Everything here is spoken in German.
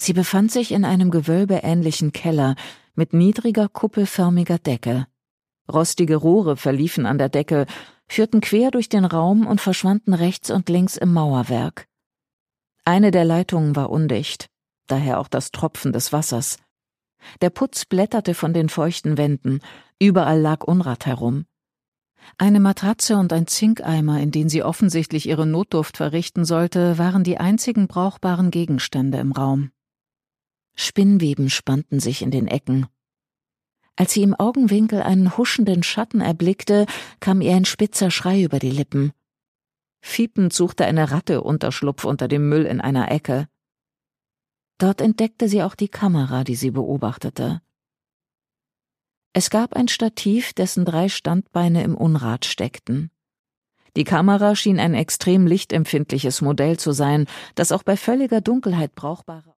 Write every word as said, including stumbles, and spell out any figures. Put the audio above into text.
Sie befand sich in einem gewölbeähnlichen Keller mit niedriger, kuppelförmiger Decke. Rostige Rohre verliefen an der Decke, führten quer durch den Raum und verschwanden rechts und links im Mauerwerk. Eine der Leitungen war undicht, daher auch das Tropfen des Wassers. Der Putz blätterte von den feuchten Wänden, überall lag Unrat herum. Eine Matratze und ein Zinkeimer, in den sie offensichtlich ihre Notdurft verrichten sollte, waren die einzigen brauchbaren Gegenstände im Raum. Spinnweben spannten sich in den Ecken. Als sie im Augenwinkel einen huschenden Schatten erblickte, kam ihr ein spitzer Schrei über die Lippen. Fiepend suchte eine Ratte Unterschlupf unter dem Müll in einer Ecke. Dort entdeckte sie auch die Kamera, die sie beobachtete. Es gab ein Stativ, dessen drei Standbeine im Unrat steckten. Die Kamera schien ein extrem lichtempfindliches Modell zu sein, das auch bei völliger Dunkelheit brauchbare